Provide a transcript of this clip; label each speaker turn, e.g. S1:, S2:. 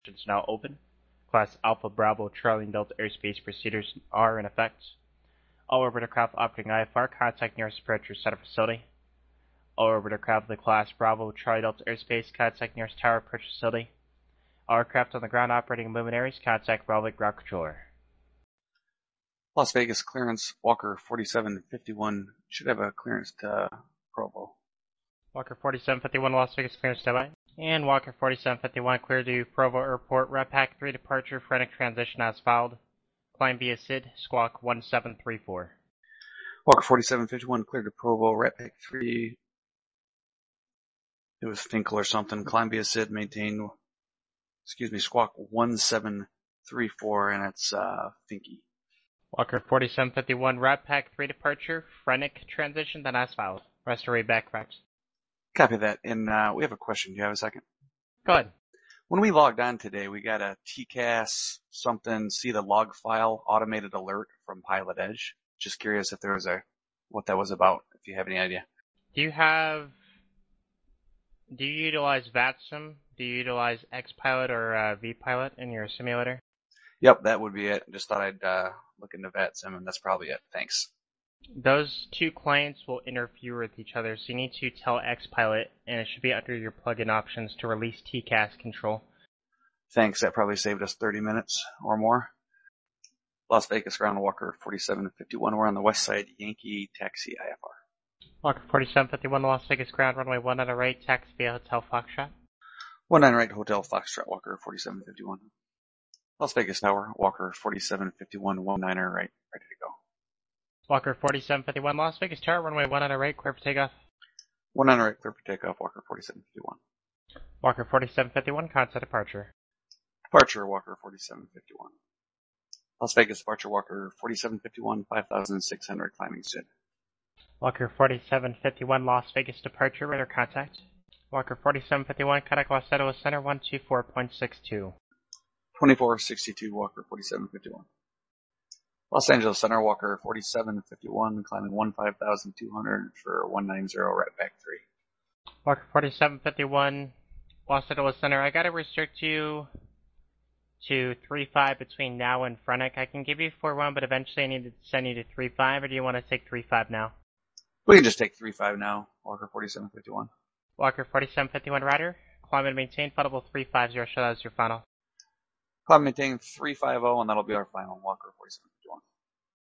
S1: Is now open. Class Alpha Bravo Charlie Delta airspace procedures are in effect. All orbiter craft operating IFR contact nearest approach center facility. All orbiter craft of the Class Bravo Charlie Delta airspace contact nearest tower approach facility. All aircraft on the ground operating luminaries contact Bravo ground controller.
S2: Las Vegas clearance, Walker 4751 should have a clearance to Provo.
S1: Walker 4751 Las Vegas clearance standby. And Walker 4751 clear to Provo Airport. Redpack 3 departure, frenetic transition as filed. Climb via SID, squawk 1734.
S2: Walker 4751 clear to Provo, Redpack 3. It was Finkel or something. Climb via SID, maintain, squawk 1734, and it's Finky.
S1: Walker 4751 Redpack 3 departure, frenetic transition, then as filed. Rest array back correct.
S2: Copy that. And we have a question. Do you have a second?
S1: Go ahead.
S2: When we logged on today, we got a TCAS something, see the log file, automated alert from Pilot Edge. Just curious if there was what that was about, if you have any idea.
S1: Do you utilize VATSIM? Do you utilize XPilot or VPilot in your simulator?
S2: Yep, that would be it. Just thought I'd look into VATSIM, and that's probably it. Thanks.
S1: Those two clients will interfere with each other, so you need to tell XPilot, and it should be under your plugin options to release TCAS control.
S2: Thanks, that probably saved us 30 minutes or more. Las Vegas ground, Walker 4751. We're on the west side, Yankee taxi IFR.
S1: Walker 4751, Las Vegas ground, runway 1 at a right, taxi via Hotel Foxtrot.
S2: 19 right, Hotel Foxtrot, Walker 4751. Las Vegas Tower, Walker 4751, 19 right, ready to go.
S1: Walker 4751, Las Vegas Tower, runway 1 at a right, clear for takeoff.
S2: 19 right, clear for takeoff, Walker 4751.
S1: Walker 4751, contact departure.
S2: Departure, Walker 4751. Las Vegas departure, Walker 4751, 5600, climbing SID. Walker
S1: 4751, Las Vegas departure, radar contact. Walker 4751, contact Los Angeles Center, 124.62.
S2: 2462, Walker 4751. Los Angeles Center, Walker 4751, climbing 15,200 for 190, Redpack 3.
S1: Walker 4751, Los Angeles Center, I gotta restrict you to 3-5 between now and frenetic. I can give you 4-1, but eventually I need to send you to 3-5, or do you want to take 3-5 now?
S2: We can just take 3-5 now, Walker 4751.
S1: Walker 4751, rider, climb and maintain, flight 350, show that as your final.
S2: Climb maintain 350, and that'll be our final, Walker 4751.